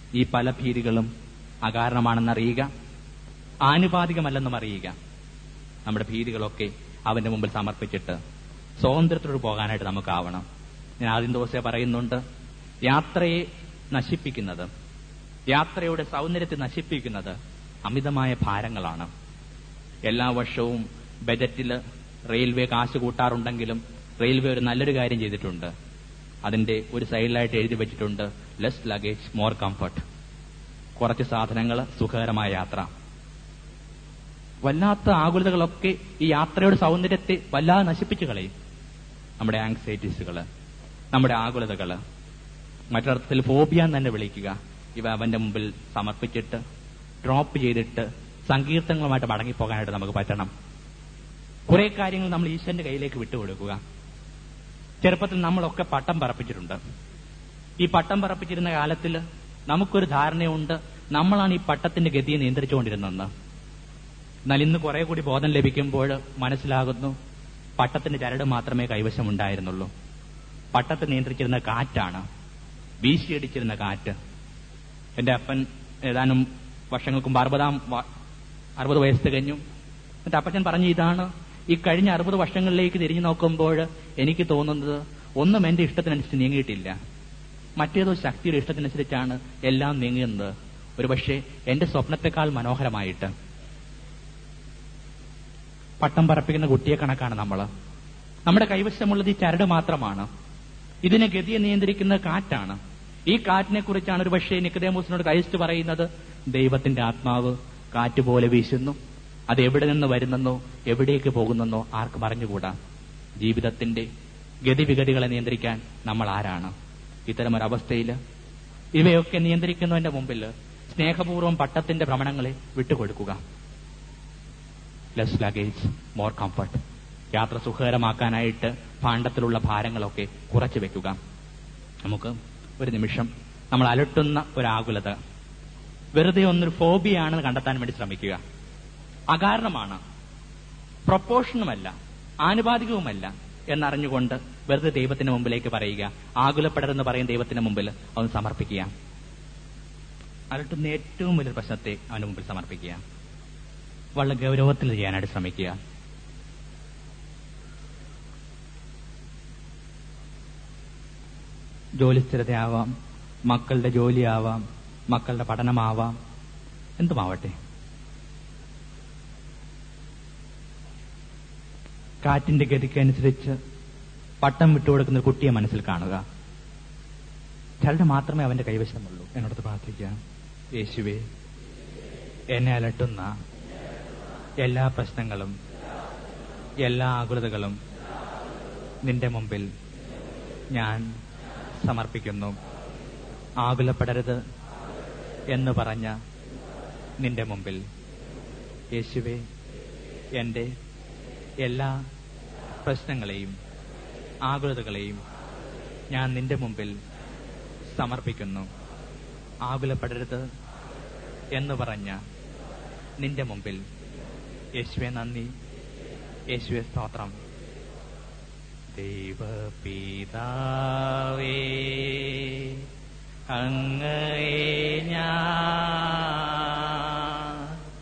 ഈ പല ഭീതികളും അകാരണമാണെന്നറിയുക, ആനുപാതികമല്ലെന്നും അറിയുക. നമ്മുടെ ഭീതികളൊക്കെ അവന്റെ മുമ്പിൽ സമർപ്പിച്ചിട്ട് സ്വാതന്ത്ര്യത്തോട് പോകാനായിട്ട് നമുക്കാവണം. ഞാൻ ആദ്യം ദിവസമേ പറയുന്നുണ്ട്, യാത്രയെ നശിപ്പിക്കുന്നത്, യാത്രയുടെ സൗന്ദര്യത്തെ നശിപ്പിക്കുന്നത് അമിതമായ ഭാരങ്ങളാണ്. എല്ലാ വർഷവും ബജറ്റിൽ റെയിൽവേ കാശ് കൂട്ടാറുണ്ടെങ്കിലും റെയിൽവേ ഒരു നല്ലൊരു കാര്യം ചെയ്തിട്ടുണ്ട്. അതിന്റെ ഒരു സൈഡിലായിട്ട് എഴുതി വെച്ചിട്ടുണ്ട്, ലെസ് ലഗേജ് മോർ കംഫർട്ട്. കുറച്ച് സാധനങ്ങൾ, സുഖകരമായ യാത്ര. വല്ലാത്ത ആകുലതകളൊക്കെ ഈ യാത്രയുടെ സൗന്ദര്യത്തെ വല്ലാതെ നശിപ്പിച്ചു കളയും. നമ്മുടെ ആങ്സൈറ്റീസുകള്, നമ്മുടെ ആകുലതകള്, മറ്റൊരർത്ഥത്തിൽ ഫോബിയ എന്ന് തന്നെ വിളിക്കുക, ഇവ അവന്റെ മുമ്പിൽ സമർപ്പിച്ചിട്ട് ഡ്രോപ്പ് ചെയ്തിട്ട് സങ്കീർത്തനങ്ങളുമായിട്ട് മടങ്ങിപ്പോകാനായിട്ട് നമുക്ക് പറ്റണം. കുറെ കാര്യങ്ങൾ നമ്മൾ ഈശ്വരന്റെ കയ്യിലേക്ക് വിട്ടുകൊടുക്കുക. ചെറുപ്പത്തിൽ നമ്മളൊക്കെ പട്ടം പറപ്പിച്ചിട്ടുണ്ട്. ഈ പട്ടം പറപ്പിച്ചിരുന്ന കാലത്തിൽ നമുക്കൊരു ധാരണയുണ്ട്, നമ്മളാണ് ഈ പട്ടത്തിന്റെ ഗതിയെ നിയന്ത്രിച്ചുകൊണ്ടിരുന്നതെന്ന്. എന്നാൽ ഇന്ന് കുറെ കൂടി ബോധം ലഭിക്കുമ്പോൾ മനസ്സിലാകുന്നു, പട്ടത്തിന്റെ ചരട് മാത്രമേ കൈവശമുണ്ടായിരുന്നുള്ളൂ. പട്ടത്തെ നിയന്ത്രിച്ചിരുന്ന കാറ്റാണ്, വീശിയടിച്ചിരുന്ന കാറ്റ്. എന്റെ അപ്പൻ ഏതാനും വർഷങ്ങൾക്ക് മുമ്പ് 60 വയസ്സ് തികഞ്ഞു. എന്നിട്ട് അപ്പച്ചൻ പറഞ്ഞു, ഇതാണ് ഈ കഴിഞ്ഞ 60 വർഷങ്ങളിലേക്ക് തിരിഞ്ഞു നോക്കുമ്പോൾ എനിക്ക് തോന്നുന്നത്, ഒന്നും എന്റെ ഇഷ്ടത്തിനനുസരിച്ച് നീങ്ങിയിട്ടില്ല, മറ്റേതോ ശക്തിയുടെ ഇഷ്ടത്തിനനുസരിച്ചാണ് എല്ലാം നീങ്ങുന്നത്. ഒരുപക്ഷെ എന്റെ സ്വപ്നത്തെക്കാൾ മനോഹരമായിട്ട്. പട്ടം പറപ്പിക്കുന്ന കുട്ടിയെ കണക്കാണ് നമ്മൾ. നമ്മുടെ കൈവശമുള്ളത് ഈ ചരട് മാത്രമാണ്. ഇതിനെ ഗതിയെ നിയന്ത്രിക്കുന്ന കാറ്റാണ്. ഈ കാറ്റിനെ കുറിച്ചാണ് ഒരുപക്ഷെ നിക്കോദേമോസിനോട് ക്രൈസ്റ്റ് പറയുന്നത്, ദൈവത്തിന്റെ ആത്മാവ് കാറ്റ് പോലെ വീശുന്നു, അത് എവിടെ നിന്ന് വരുന്നെന്നോ എവിടേക്ക് പോകുന്നെന്നോ ആർക്കും അറിഞ്ഞുകൂടാ. ജീവിതത്തിന്റെ ഗതിവിഗതികളെ നിയന്ത്രിക്കാൻ നമ്മൾ ആരാണ്? ഇത്തരമൊരവസ്ഥയിൽ ഇവയൊക്കെ നിയന്ത്രിക്കുന്നതിന്റെ മുമ്പിൽ സ്നേഹപൂർവ്വം പട്ടത്തിന്റെ ഭ്രമണങ്ങളെ വിട്ടുകൊടുക്കുക. Less luggage more comfort. യാത്ര സുഖകരമാക്കാനായിട്ട് ഭാണ്ഡത്തിലുള്ള ഭാരങ്ങളൊക്കെ കുറച്ചു വെക്കുക. നമുക്ക് ഒരു നിമിഷം നമ്മൾ അലട്ടുന്ന ഒരാകുലത വെറുതെ ഒന്നൊരു ഫോബിയാണെന്ന് കണ്ടെത്താൻ വേണ്ടി ശ്രമിക്കുക. അകാരണമാണ്, പ്രൊപ്പോഷനുമല്ല, ആനുപാതികവുമല്ല എന്നറിഞ്ഞുകൊണ്ട് വെറുതെ ദൈവത്തിന്റെ മുമ്പിലേക്ക് പറയുക. ആകുലപ്പെടരുതെന്ന് പറയും ദൈവത്തിന്റെ മുമ്പിൽ അവൻ സമർപ്പിക്കുക. അലട്ടുന്ന ഏറ്റവും വലിയൊരു പ്രശ്നത്തെ അവന്റെ മുമ്പിൽ സമർപ്പിക്കുക. വളരെ ഗൗരവത്തിൽ ചെയ്യാനായിട്ട് ശ്രമിക്കുക. ജോലിസ്ഥിരതയാവാം, മക്കളുടെ ജോലിയാവാം, മക്കളുടെ പഠനമാവാം, എന്തുമാവട്ടെ. കാറ്റിന്റെ ഗതിക്കനുസരിച്ച് പട്ടം വിട്ടുകൊടുക്കുന്ന ഒരു കുട്ടിയെ മനസ്സിൽ കാണുക. ചരട് മാത്രമേ അവന്റെ കൈവശമുള്ളൂ. എന്നോട് പ്രാർത്ഥിക്കുക, യേശുവേ, എന്നെ അലട്ടുന്ന എല്ലാ പ്രശ്നങ്ങളും, എല്ലാ ആകുലതകളും നിന്റെ മുമ്പിൽ ഞാൻ സമർപ്പിക്കുന്നു. ആകുലപ്പെടരുത് എന്ന് പറഞ്ഞ നിന്റെ മുമ്പിൽ യേശുവേ, എന്റെ എല്ലാ പ്രശ്നങ്ങളെയും ആകുലതകളെയും ഞാൻ നിന്റെ മുമ്പിൽ സമർപ്പിക്കുന്നു. ആകുലപ്പെടരുത് എന്ന് പറഞ്ഞ നിന്റെ മുമ്പിൽ യേശുവേ നന്ദി, യേശുവേ സ്തോത്രം. ദൈവപിതാവേ, അങ്ങയെ ഞാൻ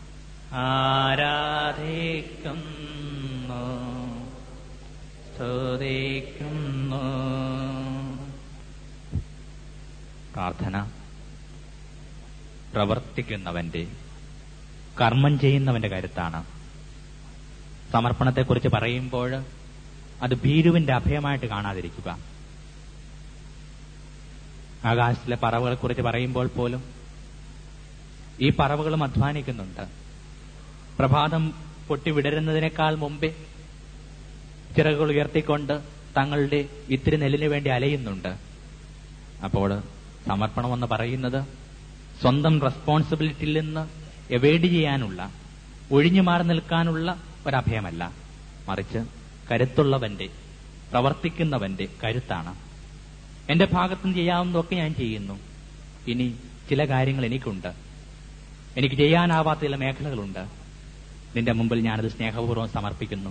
ആരാധിക്കുന്നു, സ്തുതിക്കുന്നു. പ്രാർത്ഥന പ്രവർത്തിക്കുന്നവന്റെ, കർമ്മം ചെയ്യുന്നവന്റെ കരുത്താണ്. സമർപ്പണത്തെക്കുറിച്ച് പറയുമ്പോൾ അത് ഭീരുവിന്റെ അഭയമായിട്ട് കാണാതിരിക്കുക. ആകാശത്തിലെ പറവകളെ കുറിച്ച് പറയുമ്പോൾ പോലും ഈ പറവകളും അധ്വാനിക്കുന്നുണ്ട്. പ്രഭാതം പൊട്ടി വിടരുന്നതിനേക്കാൾ മുമ്പേ ചിറകുകൾ ഉയർത്തിക്കൊണ്ട് തങ്ങളുടെ ഇത്തിരി നെല്ലിന് വേണ്ടി അലയുന്നുണ്ട്. അപ്പോൾ സമർപ്പണമെന്ന് പറയുന്നത് സ്വന്തം റെസ്പോൺസിബിലിറ്റിയിൽ നിന്ന് എവേഡ് ചെയ്യാനുള്ള, ഒഴിഞ്ഞു മാറി നിൽക്കാനുള്ള ഒരഭയമല്ല, മറിച്ച് കരുത്തുള്ളവന്റെ, പ്രവർത്തിക്കുന്നവന്റെ കരുത്താണ്. എന്റെ ഭാഗത്തുനിന്ന് ചെയ്യാവുന്നതൊക്കെ ഞാൻ ചെയ്യുന്നു. ഇനി ചില കാര്യങ്ങൾ എനിക്കുണ്ട്, എനിക്ക് ചെയ്യാനാവാത്ത ചില മേഖലകളുണ്ട്. നിന്റെ മുമ്പിൽ ഞാനത് സ്നേഹപൂർവ്വം സമർപ്പിക്കുന്നു.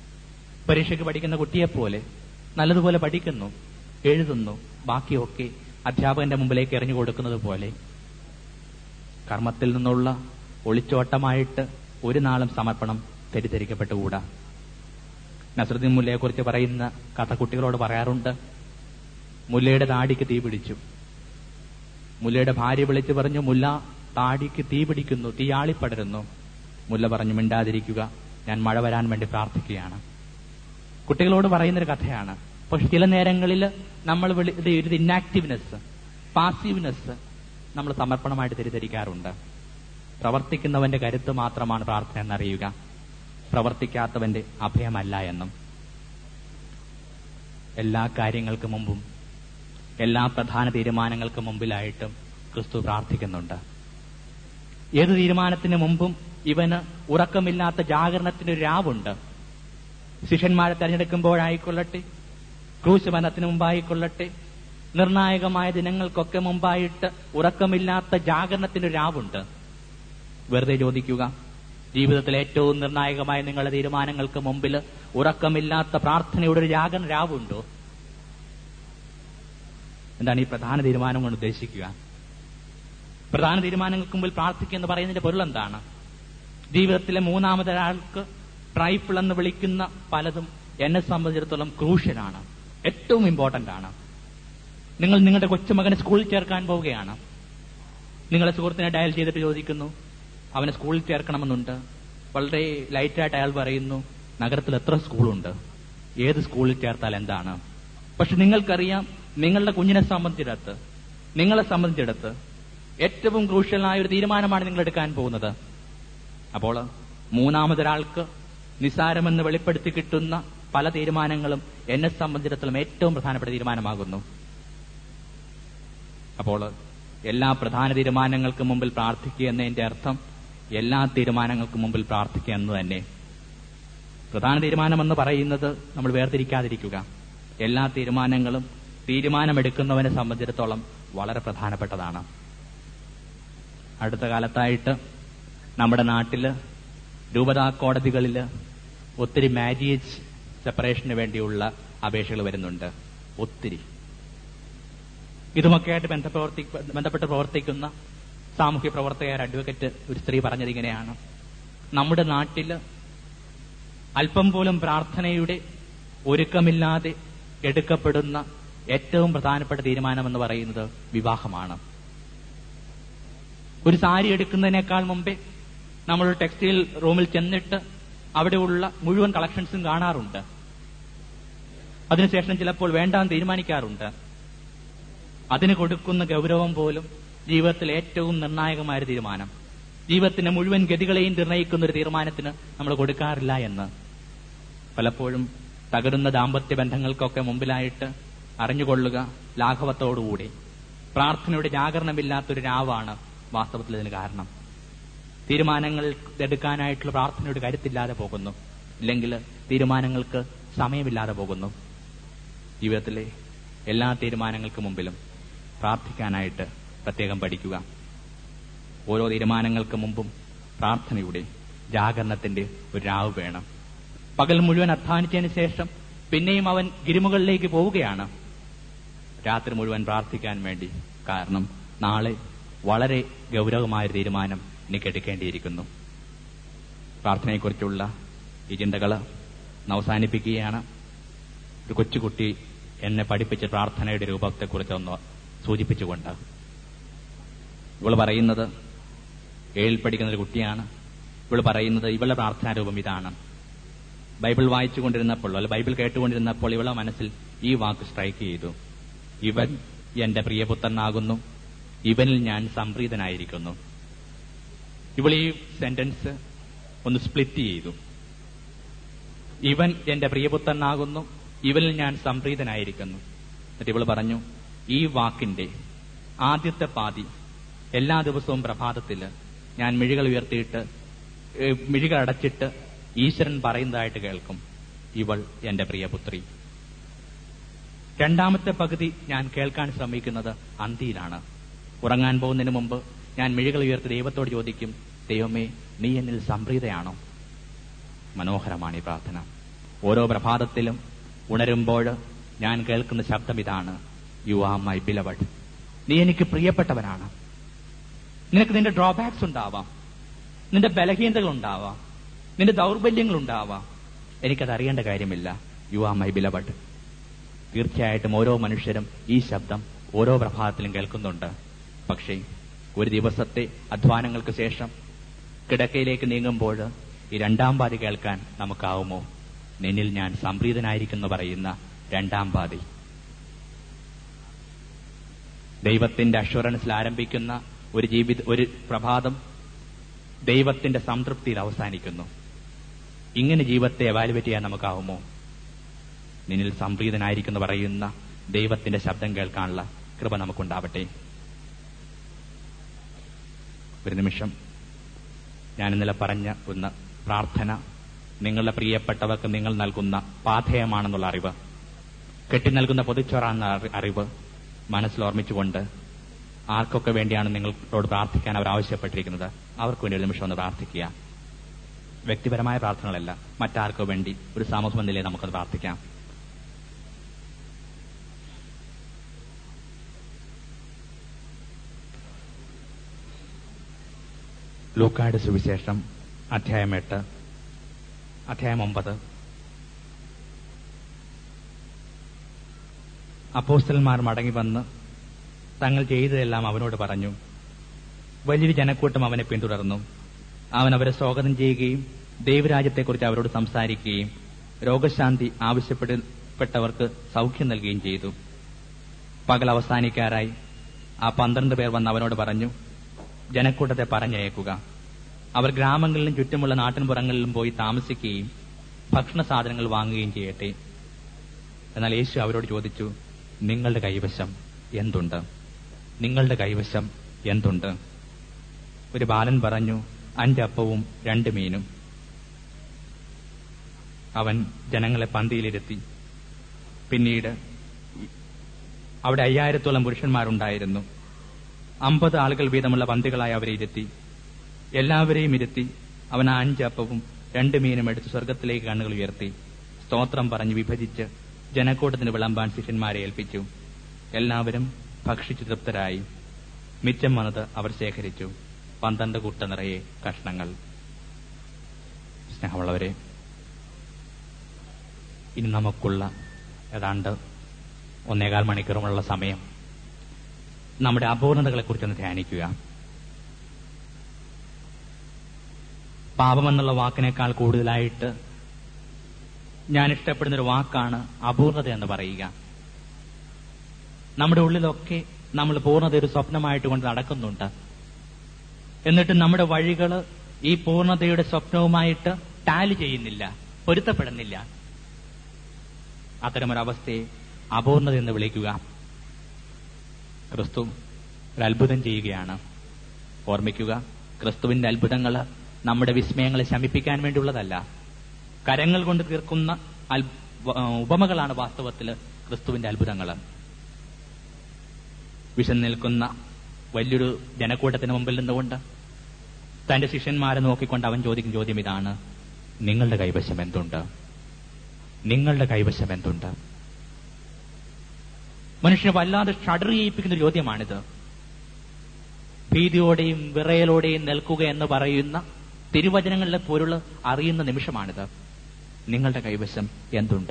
പരീക്ഷയ്ക്ക് പഠിക്കുന്ന കുട്ടിയെപ്പോലെ നല്ലതുപോലെ പഠിക്കുന്നു, എഴുതുന്നു, ബാക്കിയൊക്കെ അധ്യാപകന്റെ മുമ്പിലേക്ക് എറിഞ്ഞു കൊടുക്കുന്നത് പോലെ കർമ്മത്തിൽ നിന്നുള്ള ഒളിച്ചോട്ടമായിട്ട് ഒരു നാളും സമർപ്പണം തെറ്റിദ്ധരിക്കപ്പെട്ടുകൂടാ. നസ്രുദ്ദീൻ മുല്ലയെക്കുറിച്ച് പറയുന്ന കഥ കുട്ടികളോട് പറയാറുണ്ട്. മുല്ലയുടെ താടിക്ക് തീ പിടിച്ചു. മുല്ലയുടെ ഭാര്യ വിളിച്ചു പറഞ്ഞു, മുല്ല, താടിക്ക് തീ പിടിക്കുന്നു, തീ ആളിപ്പടരുന്നു. മുല്ല പറഞ്ഞു, മിണ്ടാതിരിക്കുക, ഞാൻ മഴ വരാൻ വേണ്ടി പ്രാർത്ഥിക്കുകയാണ്. കുട്ടികളോട് പറയുന്നൊരു കഥയാണ്. പക്ഷെ ചില നേരങ്ങളിൽ നമ്മൾ ഒരു ഇന്നാക്റ്റീവ്നെസ്, പാസീവ്നെസ് നമ്മൾ സമർപ്പണമായിട്ട് തെറ്റിദ്ധരിക്കാറുണ്ട്. പ്രവർത്തിക്കുന്നവന്റെ കരുത്ത് മാത്രമാണ് പ്രാർത്ഥന എന്നറിയുക, പ്രവർത്തിക്കാത്തവന്റെ അഭയമല്ല എന്നും. എല്ലാ കാര്യങ്ങൾക്ക് മുമ്പും എല്ലാ പ്രധാന തീരുമാനങ്ങൾക്ക് മുമ്പിലായിട്ടും ക്രിസ്തു പ്രാർത്ഥിക്കുന്നുണ്ട്. ഏത് തീരുമാനത്തിന് മുമ്പും ഇവന് ഉറക്കമില്ലാത്ത ജാഗരണത്തിനൊരു രാവുണ്ട്. ശിഷ്യന്മാരെ തെരഞ്ഞെടുക്കുമ്പോഴായിക്കൊള്ളട്ടെ, ക്രൂശ് മരണത്തിന് മുമ്പായിക്കൊള്ളട്ടെ, നിർണായകമായ ദിനങ്ങൾക്കൊക്കെ മുമ്പായിട്ട് ഉറക്കമില്ലാത്ത ജാഗരണത്തിനൊരു രാവുണ്ട്. വെറുതെ ചോദിക്കുക, ജീവിതത്തിലെ ഏറ്റവും നിർണായകമായ നിങ്ങളുടെ തീരുമാനങ്ങൾക്ക് മുമ്പിൽ ഉറക്കമില്ലാത്ത പ്രാർത്ഥനയുടെ ഒരു ജാഗരണ രാവുണ്ടോ? എന്താണ് ഈ പ്രധാന തീരുമാനം കൊണ്ട് ഉദ്ദേശിക്കുക? പ്രധാന തീരുമാനങ്ങൾക്ക് മുമ്പിൽ പ്രാർത്ഥിക്കുക എന്ന് പറയുന്നതിന്റെ പൊരുൾ എന്താണ്? ജീവിതത്തിലെ മൂന്നാമതൊരാൾക്ക് ട്രൈപ്പിൾ എന്ന് വിളിക്കുന്ന പലതും എന്നെ സംബന്ധിച്ചിടത്തോളം ക്രൂഷ്യലാണ്, ഏറ്റവും ഇമ്പോർട്ടന്റ് ആണ്. നിങ്ങൾ നിങ്ങളുടെ കൊച്ചുമകനെ സ്കൂളിൽ ചേർക്കാൻ പോവുകയാണ്. നിങ്ങളെ സുഹൃത്തിനെ ഡയൽ ചെയ്തിട്ട് ചോദിക്കുന്നു, അവനെ സ്കൂളിൽ ചേർക്കണമെന്നുണ്ട്. വളരെ ലൈറ്റായിട്ട് അയാൾ പറയുന്നു, നഗരത്തിൽ എത്ര സ്കൂളുണ്ട്, ഏത് സ്കൂളിൽ ചേർത്താൽ എന്താണ്? പക്ഷെ നിങ്ങൾക്കറിയാം, നിങ്ങളുടെ കുഞ്ഞിനെ സംബന്ധിച്ചിടത്ത്, നിങ്ങളെ സംബന്ധിച്ചിടത്ത് ഏറ്റവും ക്രൂഷ്യലായ ഒരു തീരുമാനമാണ് നിങ്ങൾ എടുക്കാൻ പോകുന്നത്. അപ്പോൾ മൂന്നാമതൊരാൾക്ക് നിസ്സാരമെന്ന് വെളിപ്പെടുത്തി കിട്ടുന്ന പല തീരുമാനങ്ങളും എന്നെ സംബന്ധിച്ചിടത്തോളം ഏറ്റവും പ്രധാനപ്പെട്ട തീരുമാനമാകുന്നു. അപ്പോൾ എല്ലാ പ്രധാന തീരുമാനങ്ങൾക്ക് മുമ്പിൽ പ്രാർത്ഥിക്കുക എന്നതിന്റെ അർത്ഥം എല്ലാ തീരുമാനങ്ങൾക്ക് മുമ്പിൽ പ്രാർത്ഥിക്കുക എന്ന് തന്നെ. പ്രധാന തീരുമാനമെന്ന് പറയുന്നത് നമ്മൾ വേർതിരിക്കാതിരിക്കുക. എല്ലാ തീരുമാനങ്ങളും തീരുമാനമെടുക്കുന്നവനെ സംബന്ധിച്ചിടത്തോളം വളരെ പ്രധാനപ്പെട്ടതാണ്. അടുത്ത കാലത്തായിട്ട് നമ്മുടെ നാട്ടില് രൂപതാ കോടതികളിൽ ഒത്തിരി മാരേജ് സെപ്പറേഷന് വേണ്ടിയുള്ള അപേക്ഷകൾ വരുന്നുണ്ട്. ഒത്തിരി. ഇതുമൊക്കെയായിട്ട് ബന്ധപ്പെട്ട് പ്രവർത്തിക്കുന്ന സാമൂഹ്യ പ്രവർത്തകർ, അഡ്വക്കേറ്റ് ഒരു സ്ത്രീ പറഞ്ഞതിങ്ങനെയാണ്, നമ്മുടെ നാട്ടിൽ അല്പം പോലും പ്രാർത്ഥനയുടെ ഒരുക്കമില്ലാതെ എടുക്കപ്പെടുന്ന ഏറ്റവും പ്രധാനപ്പെട്ട തീരുമാനമെന്ന് പറയുന്നത് വിവാഹമാണ്. ഒരു സാരി എടുക്കുന്നതിനേക്കാൾ മുമ്പേ നമ്മൾ ടെക്സ്റ്റൈൽ റൂമിൽ ചെന്നിട്ട് അവിടെയുള്ള മുഴുവൻ കളക്ഷൻസും കാണാറുണ്ട്. അതിനുശേഷം ചിലപ്പോൾ വേണ്ടാന്ന് തീരുമാനിക്കാറുണ്ട്. അതിന് കൊടുക്കുന്ന ഗൗരവം പോലും ജീവിതത്തിൽ ഏറ്റവും നിർണായകമായ ഒരു തീരുമാനം, ജീവിതത്തിന്റെ മുഴുവൻ ഗതികളെയും നിർണ്ണയിക്കുന്ന ഒരു തീരുമാനത്തിന് നമ്മൾ കൊടുക്കാറില്ല എന്ന്. പലപ്പോഴും തകരുന്ന ദാമ്പത്യ ബന്ധങ്ങൾക്കൊക്കെ മുമ്പിലായിട്ട് അറിഞ്ഞുകൊള്ളുക ലാഘവത്തോടുകൂടി പ്രാർത്ഥനയുടെ ജാഗരണമില്ലാത്തൊരു രാവാണ് വാസ്തവത്തിൽ ഇതിന് കാരണം. തീരുമാനങ്ങൾ എടുക്കാനായിട്ടുള്ള പ്രാർത്ഥനയുടെ കരുത്തില്ലാതെ പോകുന്നു, ഇല്ലെങ്കിൽ തീരുമാനങ്ങൾക്ക് സമയമില്ലാതെ പോകുന്നു. ജീവിതത്തിലെ എല്ലാ തീരുമാനങ്ങൾക്ക് മുമ്പിലും പ്രാർത്ഥിക്കാനായിട്ട് പ്രത്യേകം പഠിക്കുക. ഓരോ തീരുമാനങ്ങൾക്ക് മുമ്പും പ്രാർത്ഥനയുടെ ജാഗരണത്തിന്റെ ഒരു രാവ് വേണം. പകൽ മുഴുവൻ അധ്വാനിച്ചതിന് ശേഷം പിന്നെയും അവൻ ഗിരിമുകളിലേക്ക് പോവുകയാണ് രാത്രി മുഴുവൻ പ്രാർത്ഥിക്കാൻ വേണ്ടി. കാരണം നാളെ വളരെ ഗൗരവമായ തീരുമാനം എനിക്ക് എടുക്കേണ്ടിയിരിക്കുന്നു. പ്രാർത്ഥനയെക്കുറിച്ചുള്ള ഈ ചിന്തകൾ അവസാനിപ്പിക്കുകയാണ്. ഒരു കൊച്ചുകുട്ടി എന്നെ പഠിപ്പിച്ച പ്രാർത്ഥനയുടെ രൂപത്തെക്കുറിച്ചൊന്ന് സൂചിപ്പിച്ചുകൊണ്ട്. ഇവൾ പറയുന്നത്, 7ൽ പഠിക്കുന്ന ഒരു കുട്ടിയാണ്. ഇവൾ പറയുന്നത് ഇവളുടെ പ്രാർത്ഥനാരൂപം ഇതാണ്. ബൈബിൾ വായിച്ചുകൊണ്ടിരുന്നപ്പോൾ, അല്ല ബൈബിൾ കേട്ടുകൊണ്ടിരുന്നപ്പോൾ ഇവളുടെ മനസ്സിൽ ഈ വാക്ക് സ്ട്രൈക്ക് ചെയ്തു: ഇവൻ എന്റെ പ്രിയപുത്രനാകുന്നു, ഇവനിൽ ഞാൻ സംപ്രീതനായിരിക്കുന്നു. ഇവൾ ഈ സെന്റൻസ് ഒന്ന് സ്പ്ലിറ്റ് ചെയ്തു. ഇവൻ എന്റെ പ്രിയപുത്രനാകുന്നു, ഇവനിൽ ഞാൻ സംപ്രീതനായിരിക്കുന്നു. എന്നിട്ട് ഇവൾ പറഞ്ഞു, ഈ വാക്കിന്റെ ആദ്യത്തെ പാതി എല്ലാ ദിവസവും പ്രഭാതത്തിൽ ഞാൻ മിഴികൾ ഉയർത്തിയിട്ട് മിഴികൾ അടച്ചിട്ട് ഈശ്വരൻ പറയുന്നതായിട്ട് കേൾക്കും, ഇവൾ എന്റെ പ്രിയപുത്രി. രണ്ടാമത്തെ പകുതി ഞാൻ കേൾക്കാൻ ശ്രമിക്കുന്നത് അന്തിയിലാണ്. ഉറങ്ങാൻ പോകുന്നതിന് മുമ്പ് ഞാൻ മിഴികൾ ഉയർത്തി ദൈവത്തോട് ചോദിക്കും, ദൈവമേ, നീ എന്നിൽ സംപ്രീതയാണോ? മനോഹരമാണ് ഈ പ്രാർത്ഥന. ഓരോ പ്രഭാതത്തിലും ഉണരുമ്പോൾ ഞാൻ കേൾക്കുന്ന ശബ്ദം ഇതാണ്: യു ആർ മൈ ബിലവഡ്, നീ എനിക്ക് പ്രിയപ്പെട്ടവനാണ്. നിനക്ക് നിന്റെ ഡ്രോബാക്സ് ഉണ്ടാവാം, നിന്റെ ബലഹീനതകൾ ഉണ്ടാവാം, നിന്റെ ദൗർബല്യങ്ങൾ ഉണ്ടാവാം. എനിക്കത് അറിയേണ്ട കാര്യമില്ല. You are my beloved. തീർച്ചയായിട്ടും ഓരോ മനുഷ്യരും ഈ ശബ്ദം ഓരോ പ്രഭാതത്തിലും കേൾക്കുന്നുണ്ട്. പക്ഷേ ഒരു ദിവസത്തെ അധ്വാനങ്ങൾക്ക് ശേഷം കിടക്കയിലേക്ക് നീങ്ങുമ്പോൾ ഈ രണ്ടാം പാതി കേൾക്കാൻ നമുക്കാവുമോ? നിന്നിൽ ഞാൻ സംപ്രീതനായിരിക്കുന്നു പറയുന്ന രണ്ടാം പാതി. ദൈവത്തിന്റെ അഷ്വറൻസിൽ ആരംഭിക്കുന്ന ഒരു പ്രഭാതം ദൈവത്തിന്റെ സംതൃപ്തിയിൽ അവസാനിക്കുന്നു. ഇങ്ങനെ ജീവിതത്തെ എവാലുവേറ്റ് ചെയ്യാൻ നമുക്കാവുമോ? നിന്നിൽ സംപ്രീതനായിരിക്കുന്നു പറയുന്ന ദൈവത്തിന്റെ ശബ്ദം കേൾക്കാനുള്ള കൃപ നമുക്കുണ്ടാവട്ടെ. ഒരു നിമിഷം ഞാൻ ഇന്നലെ പറഞ്ഞ ഒന്ന് പ്രാർത്ഥന നിങ്ങളുടെ പ്രിയപ്പെട്ടവർക്ക് നിങ്ങൾ നൽകുന്ന പാഥേയമാണെന്നുള്ള അറിവ്, കെട്ടി നൽകുന്ന പൊതിച്ചോറാണെന്ന അറിവ് മനസ്സിൽ ഓർമ്മിച്ചുകൊണ്ട് ആർക്കൊക്കെ വേണ്ടിയാണ് നിങ്ങളോട് പ്രാർത്ഥിക്കാൻ അവർ ആവശ്യപ്പെട്ടിരിക്കുന്നത് അവർക്ക് വേണ്ടി ഒരു നിമിഷം ഒന്ന് പ്രാർത്ഥിക്കുക. വ്യക്തിപരമായ പ്രാർത്ഥനകളല്ല, മറ്റാർക്കോ വേണ്ടി ഒരു സമൂഹം നിലയിൽ നമുക്കത് പ്രാർത്ഥിക്കാം. ലൂക്കായുടെ സുവിശേഷം അധ്യായം 8, അധ്യായം 9. അപ്പോസ്തലന്മാർ മടങ്ങി വന്ന് തങ്ങൾ ചെയ്തതെല്ലാം അവനോട് പറഞ്ഞു. വലിയൊരു ജനക്കൂട്ടം അവനെ പിന്തുടർന്നു. അവൻ അവരെ സ്വാഗതം ചെയ്യുകയും ദൈവരാജ്യത്തെക്കുറിച്ച് അവരോട് സംസാരിക്കുകയും രോഗശാന്തി ആവശ്യപ്പെട്ടവർക്ക് സൗഖ്യം നൽകുകയും ചെയ്തു. പകൽ അവസാനിക്കാറായി. ആ 12 പേർ വന്ന് അവനോട് പറഞ്ഞു, ജനക്കൂട്ടത്തെ പറഞ്ഞയക്കുക. അവർ ഗ്രാമങ്ങളിലും ചുറ്റുമുള്ള നാട്ടിൻപുറങ്ങളിലും പോയി താമസിക്കുകയും ഭക്ഷണ സാധനങ്ങൾ വാങ്ങുകയും ചെയ്യട്ടെ. എന്നാൽ യേശു അവരോട് ചോദിച്ചു, നിങ്ങളുടെ കൈവശം എന്തുണ്ട്? നിങ്ങളുടെ കൈവശം എന്തുണ്ട്? ഒരു ബാലൻ പറഞ്ഞു, 5 അപ്പവും 2 മീനും. അവൻ ജനങ്ങളെ പന്തിയിലിരുത്തി. പിന്നീട് അവിടെ 5000-ഓളം പുരുഷന്മാരുണ്ടായിരുന്നു. 50 ആളുകൾ വീതമുള്ള പന്തികളായി അവരെ ഇരുത്തി. എല്ലാവരെയും ഇരുത്തി അവൻ 5 അപ്പവും 2 മീനും എടുത്ത് സ്വർഗത്തിലേക്ക് കണ്ണുകൾ ഉയർത്തി സ്തോത്രം പറഞ്ഞ് വിഭജിച്ച് ജനക്കൂട്ടത്തിന് വിളമ്പാൻ ശിഷ്യന്മാരെ ഏൽപ്പിച്ചു. എല്ലാവരും ഭക്ഷിച്ചു തൃപ്തരായി. മിച്ചം വന്നത് അവർ ശേഖരിച്ചു. 12 കുട്ട നിറയെ കഷ്ണങ്ങൾ. സ്നേഹമുള്ളവരെ, ഇനി നമുക്കുള്ള ഏതാണ്ട് 1.25 മണിക്കൂറുമുള്ള സമയം നമ്മുടെ അപൂർണതകളെക്കുറിച്ചൊന്ന് ധ്യാനിക്കുക. പാപമെന്നുള്ള വാക്കിനേക്കാൾ കൂടുതലായിട്ട് ഞാൻ ഇഷ്ടപ്പെടുന്നൊരു വാക്കാണ് അപൂർണത എന്ന് പറയുക. നമ്മുടെ ഉള്ളിലൊക്കെ നമ്മൾ പൂർണ്ണത ഒരു സ്വപ്നമായിട്ട് കൊണ്ട് നടക്കുന്നുണ്ട്. എന്നിട്ട് നമ്മുടെ വഴികൾ ഈ പൂർണ്ണതയുടെ സ്വപ്നവുമായിട്ട് ടാലി ചെയ്യുന്നില്ല, പൊരുത്തപ്പെടുന്നില്ല. അത്തരമൊരവസ്ഥയെ അപൂർണത എന്ന് വിളിക്കുക. ക്രിസ്തു ഒരു അത്ഭുതം ചെയ്യുകയാണ്. ഓർമ്മിക്കുക, ക്രിസ്തുവിന്റെ അത്ഭുതങ്ങൾ നമ്മുടെ വിസ്മയങ്ങളെ ശമിപ്പിക്കാൻ വേണ്ടിയുള്ളതല്ല. കരങ്ങൾ കൊണ്ട് തീർക്കുന്ന ഉപമകളാണ് വാസ്തവത്തിൽ ക്രിസ്തുവിന്റെ അത്ഭുതങ്ങൾ. വിശന്നിൽക്കുന്ന വലിയൊരു ജനക്കൂട്ടത്തിന് മുമ്പിൽ നിന്നുകൊണ്ട് തന്റെ ശിഷ്യന്മാരെ നോക്കിക്കൊണ്ട് അവൻ ചോദിക്കുന്ന ചോദ്യം ഇതാണ്, നിങ്ങളുടെ കൈവശം എന്തുണ്ട്? നിങ്ങളുടെ കൈവശം എന്തുണ്ട്? മനുഷ്യനെ വല്ലാതെ ഷഡർ ചെയ്യിപ്പിക്കുന്ന ചോദ്യമാണിത്. ഭീതിയോടെയും വിറയലോടെയും നിൽക്കുക എന്ന് പറയുന്ന തിരുവചനങ്ങളിലെ പൊരുൾ അറിയുന്ന നിമിഷമാണിത്. നിങ്ങളുടെ കൈവശം എന്തുണ്ട്?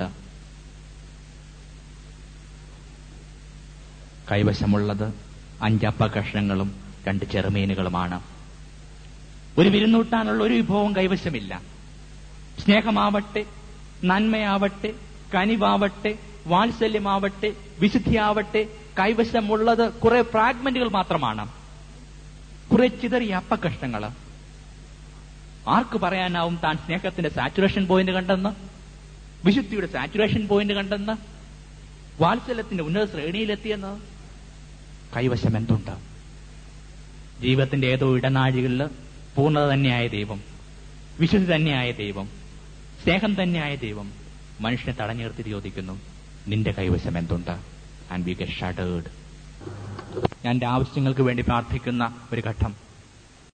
കൈവശമുള്ളത് 5 അപ്പക്കഷ്ണങ്ങളും 2 ചെറുമീനുകളുമാണ്. ഒരു വിരുന്നൂട്ടാനുള്ള ഒരു വിഭവവും കൈവശമില്ല. സ്നേഹമാവട്ടെ, നന്മയാവട്ടെ, കനിവാവട്ടെ, വാത്സല്യമാവട്ടെ, വിശുദ്ധിയാവട്ടെ, കൈവശമുള്ളത് കുറെ ഫ്രാഗ്മെന്റുകൾ മാത്രമാണ്, കുറെ ചിതറിയ അപ്പക്കഷ്ണങ്ങൾ. ആർക്ക് പറയാനാവും താൻ സ്നേഹത്തിന്റെ സാച്ചുറേഷൻ പോയിന്റ് കണ്ടെന്ന്, വിശുദ്ധിയുടെ സാച്ചുറേഷൻ പോയിന്റ് കണ്ടെന്ന്, വാത്സല്യത്തിന്റെ ഉന്നത ശ്രേണിയിലെത്തിയെന്ന്? കൈവശം എന്തുണ്ട്? ജീവിതത്തിന്റെ ഏതോ ഇടനാഴികളിൽ പൂർണ്ണത തന്നെയായ ദൈവം, വിശുദ്ധി തന്നെയായ ദൈവം, സ്നേഹം തന്നെയായ ദൈവം മനുഷ്യനെ തടഞ്ഞു നിർത്തി ചോദിക്കുന്നു, നിന്റെ കൈവശം എന്തുണ്ട്? And we get shattered. ഞാൻ എന്റെ ആവശ്യങ്ങൾക്ക് വേണ്ടി പ്രാർത്ഥിക്കുന്ന ഒരു ഘട്ടം